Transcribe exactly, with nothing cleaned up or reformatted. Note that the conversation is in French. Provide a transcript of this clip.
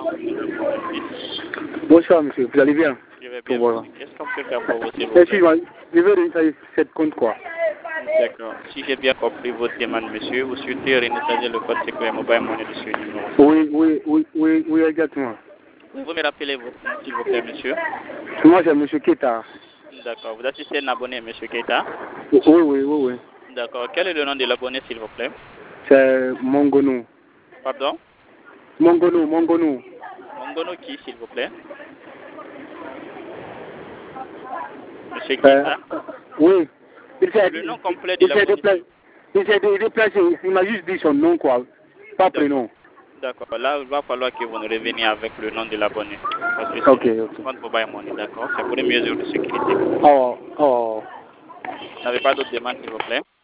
Bonsoir, monsieur. Vous allez bien? Je vais bien. Voilà. Qu'est-ce qu'on peut faire pour vous, s'il vous Et plaît? puis, je veux réinstaller cette compte, quoi. D'accord. Si j'ai bien compris votre demande, monsieur, vous souhaitez réinstaller le code secret mobile money de ce numéro. Oui, oui, oui, oui, oui, exactement. Vous me rappelez votre nom, s'il vous plaît, monsieur? Moi, c'est monsieur Keta. D'accord. Vous assistez un abonné, monsieur Keita? Oui, oui, oui, oui. D'accord. Quel est le nom de l'abonné, s'il vous plaît? C'est Mongono. Pardon? Mongono, Mongono. Mongono qui, s'il vous plaît? Monsieur Euh, Keita? oui. Il s'est Le nom complet de il s'est l'abonné. déplacé. Il s'est déplacé. Il m'a juste dit son nom, quoi. Pas prénom. D'accord. Là, il va falloir que vous nous reveniez avec le nom de l'abonné. Parce que Ok, c'est ok. compte mobile money, d'accord? C'est pour une mesure de sécurité. Oh, oh. Vous n'avez pas d'autres demandes, s'il vous plaît?